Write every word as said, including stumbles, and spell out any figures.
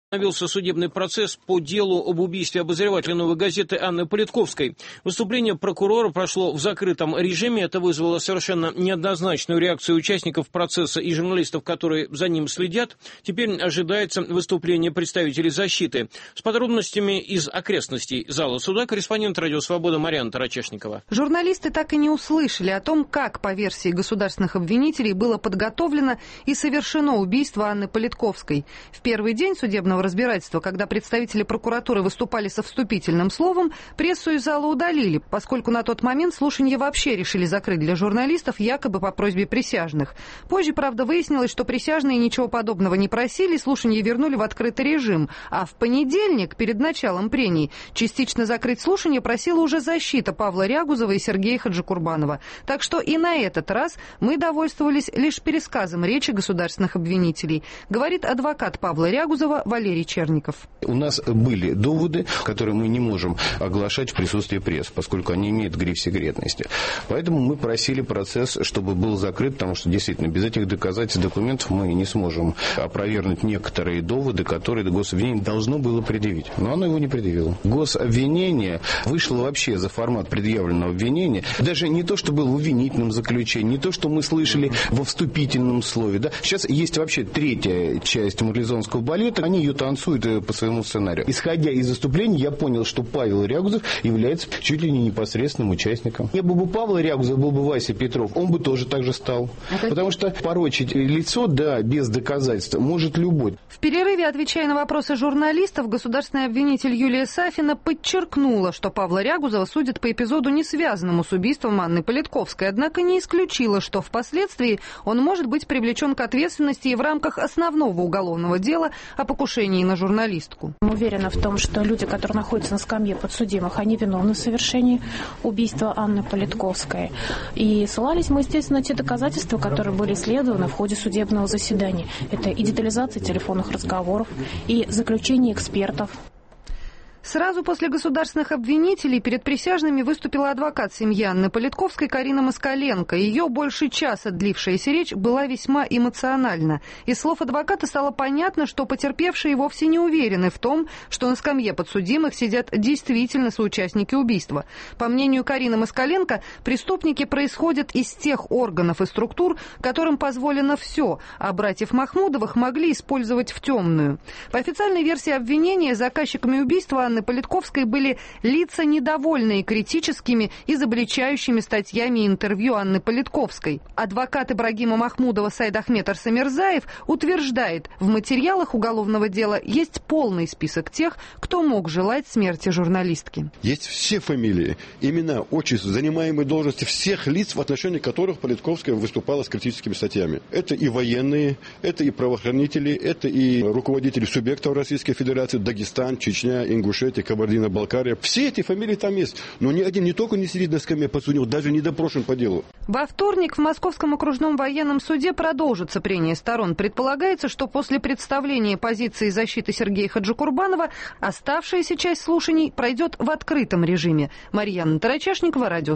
Возобновился судебный процесс по делу об убийстве обозревателя «Новой газеты» Анны Политковской. Выступление прокурора прошло в закрытом режиме. Это вызвало совершенно неоднозначную реакцию участников процесса и журналистов, которые за ним следят. Теперь ожидается выступление представителей защиты. С подробностями из окрестностей зала суда корреспондент «Радио Свобода» Марьяна Тарачешникова. Журналисты так и не услышали о том, как, по версии государственных обвинителей, было подготовлено и совершено убийство Анны Политковской. В первый день судебного разбирательства, когда представители прокуратуры выступали со вступительным словом, прессу из зала удалили, поскольку на тот момент слушания вообще решили закрыть для журналистов, якобы по просьбе присяжных. Позже, правда, выяснилось, что присяжные ничего подобного не просили, слушания вернули в открытый режим. А в понедельник, перед началом прений, частично закрыть слушания просила уже защита Павла Рягузова и Сергея Хаджикурбанова. Так что и на этот раз мы довольствовались лишь пересказом речи государственных обвинителей, говорит адвокат Павла Рягузова Валерий Черников. У нас были доводы, которые мы не можем оглашать в присутствии прессы, поскольку они имеют гриф секретности. Поэтому мы просили процесс, чтобы был закрыт, потому что действительно без этих доказательств, документов мы не сможем опровергнуть некоторые доводы, которые гособвинение должно было предъявить. Но оно его не предъявило. Гособвинение вышло вообще за формат предъявленного обвинения. Даже не то, что было в обвинительном заключении, не то, что мы слышали во вступительном слове. Да? Сейчас есть вообще третья часть марлезонского балета. Они ее танцуют по своему сценарию. Исходя из выступления, я понял, что Павел Рягузов является чуть ли не непосредственным участником. Не был бы Павла Рягузова, был бы Вася Петров, он бы тоже так же стал. Это... Потому что порочить лицо, да, без доказательств может любой. В перерыве, отвечая на вопросы журналистов, государственный обвинитель Юлия Сафина подчеркнула, что Павла Рягузова судят по эпизоду, не связанному с убийством Анны Политковской, однако не исключила, что впоследствии он может быть привлечен к ответственности и в рамках основного уголовного дела о покушении на журналистку. Мы уверены в том, что люди, которые находятся на скамье подсудимых, они виновны в совершении убийства Анны Политковской. И ссылались мы, естественно, на те доказательства, которые были исследованы в ходе судебного заседания. Это и детализация телефонных разговоров, и заключение экспертов. Сразу после государственных обвинителей перед присяжными выступила адвокат семьи Анны Политковской Карина Москаленко. Ее больше часа длившаяся речь была весьма эмоциональна. Из слов адвоката стало понятно, что потерпевшие вовсе не уверены в том, что на скамье подсудимых сидят действительно соучастники убийства. По мнению Карины Москаленко, преступники происходят из тех органов и структур, которым позволено все, а братьев Махмудовых могли использовать в темную. По официальной версии обвинения, заказчиками убийства Анны Политковской были лица, недовольные критическими, изобличающими статьями и интервью Анны Политковской. Адвокат Ибрагима Махмудова Саид Ахмед Арсамирзаев утверждает, в материалах уголовного дела есть полный список тех, кто мог желать смерти журналистки. Есть все фамилии, имена, отчества, занимаемые должности всех лиц, в отношении которых Политковская выступала с критическими статьями. Это и военные, это и правоохранители, это и руководители субъектов Российской Федерации, Дагестан, Чечня, Ингушетия, Кабардино-Балкария. Все эти фамилии там есть. Но ни один не только не сидит на скамье подсудимых, даже не допрошен по делу. Во вторник в Московском окружном военном суде продолжится прения сторон. Предполагается, что после представления позиции защиты Сергея Хаджикурбанова оставшаяся часть слушаний пройдет в открытом режиме. Марьяна Тарачешникова, Радио